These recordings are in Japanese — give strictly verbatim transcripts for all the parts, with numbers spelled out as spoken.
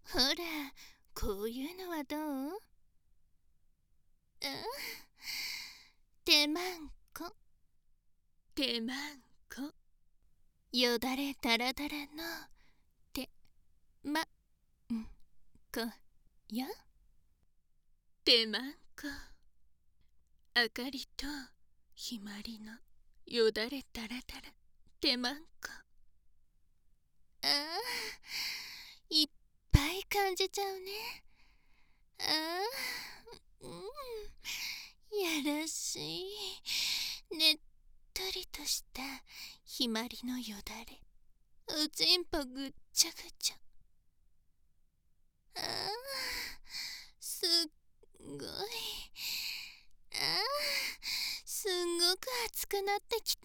ほら、こういうのはどう？うん、手まんこ。手まんこ。よだれだらだらの手まんこよ。手まんこ。あかりとひまりのよだれだらだら手まんこ。ああ、いっぱい感じちゃうね。ああ、うん、やらしい。ねっとりとしたひまりのよだれ。おちんぽぐっちゃぐちゃ。ああ、すっごい。ああ、すんごく熱くなってきた。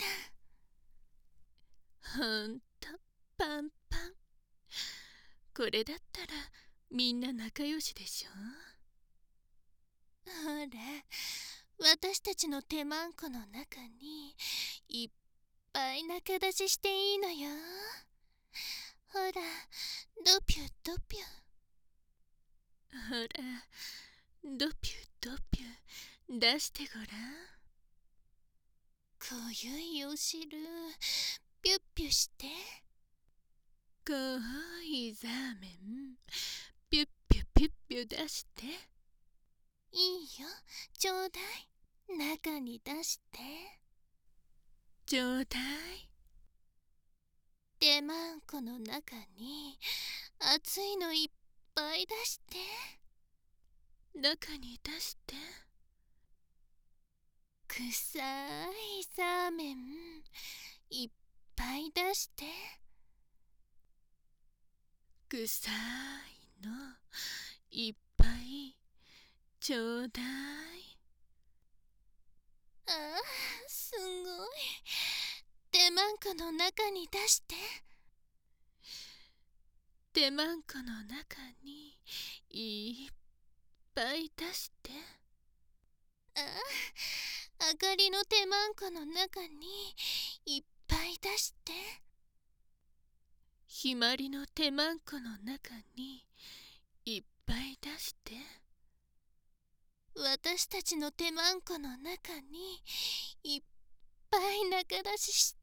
ほんとパンパン。これだったらみんな仲良しでしょ。ほら、私たちの手まんこの中にいっぱい仲出ししていいのよ。ほら、ドピュドピュ。ほら、ドピュドピュ出してごらん。こゆいお汁ピュッピュして。濃いザーメンピュッピュピュッピュ出して。いいよ、ちょうだい。中に出して。ちょうだい。手まんこの中に熱いのいっぱい出して。中に出して。くさいザーメンいっぱい出して。くさいのいっぱいちょうだい。ああ、すごい。手まんこの中に出して。手まんこの中にいっぱい出して。ああ、あかりの手まんこの中にいっぱい出して。ひまりの手まんこの中にいっぱい出して。私たちの手まんこの中にいっぱい仲出しして。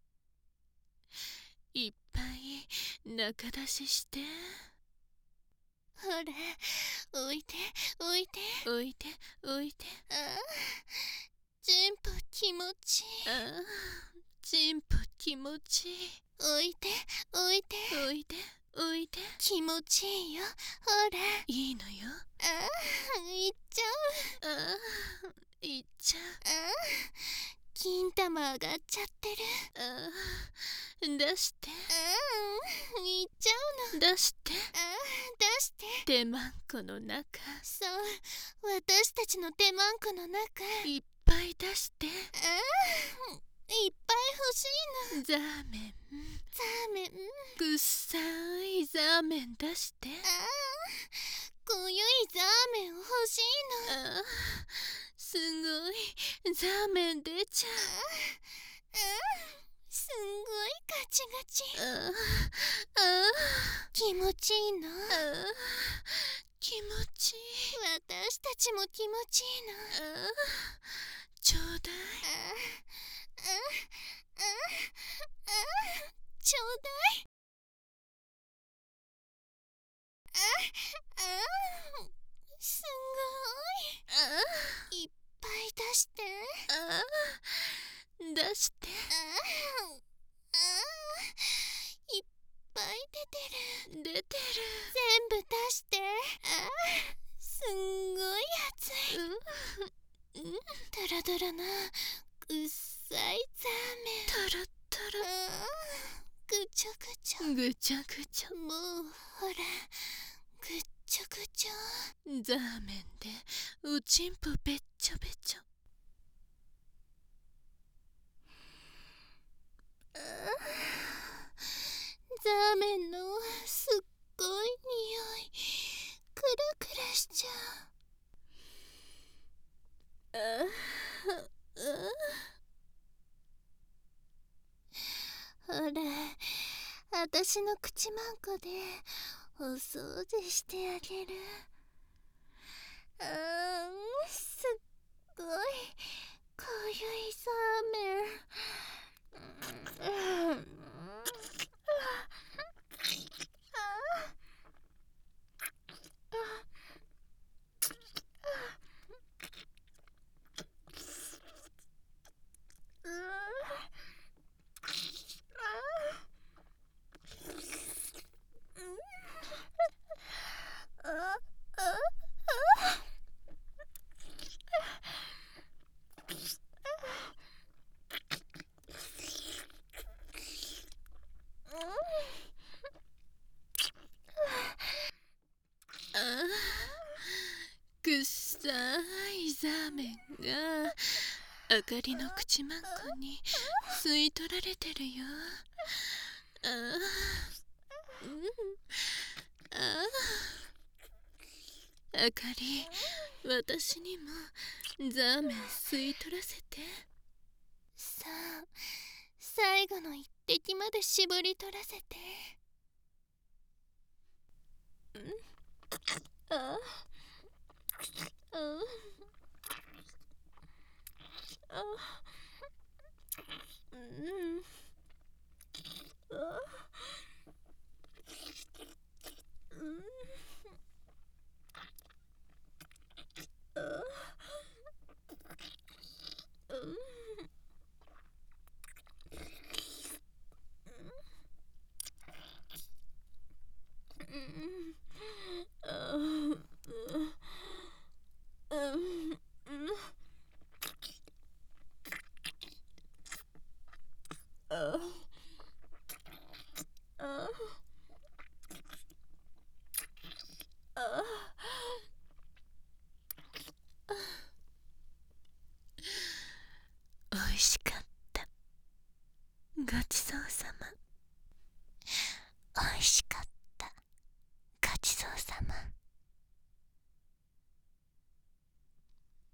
いっぱい仲出しして。ほら、置いて置いて置いて置いて。ああ、ちんぽ気持ちいい。ああ、ちんぽ気持ちいい。置いて置いて置いて置いて。気持ちいいよ。ほら、いいのよ。ああ、いっちゃう。ああ、いっちゃう。ああ、金玉上がっちゃってる。ああ、出して。ああ、いっちゃうの。出して。ああ、出して。手まんこの中。そう、私たちの手まんこの中。いっぱい出して。ああ、いっぱい欲しいの。ザーメン。ザーメン。くっさいザーメン出して。ああ、濃ゆいザーメン欲しいの。ああ、すごいザーメン出ちゃう。ああ、すんごいガチガチ。ああ、ああ、気持ちいいの。ああ、気持ちいい。私たちも気持ちいいの。ああ、ちょうだい。ああ、ああ、ああ、ちょうだい。ああ、すごい。ああ、いっぱい出して。ああ、出して。ああ、ああ、いっぱい出てる。出てる。全部出して。ああ、すんごい熱い。うん、うん、ドロドロのうっさいザーメン。トロトロ。ああ、ぐちょぐちょ。ぐちょぐちょ。もうほら、ぐっちょぐちょ。ザーメンでおちんぽべっちょべちょ。ああ、ザーメンのすっごい匂い。クラクラしちゃう。ああ、ああ、ほら、あたしの口まんこでお掃除してあげる。あー、すっごいかゆいサーメン。うん、くっさいザーメンがあかりの口まんこに吸い取られてるよ。あー、うん、あー、あかり、私にもザーメン吸い取らせて。さあ、最後の一滴まで絞り取らせて。うん、ああ、うん、あ、うん、あ、うん、あ、うん、うん、あ、うん、うん、あ、あ、あ、おいしかった。ごちそうさま。おいしかった。ごちそうさま。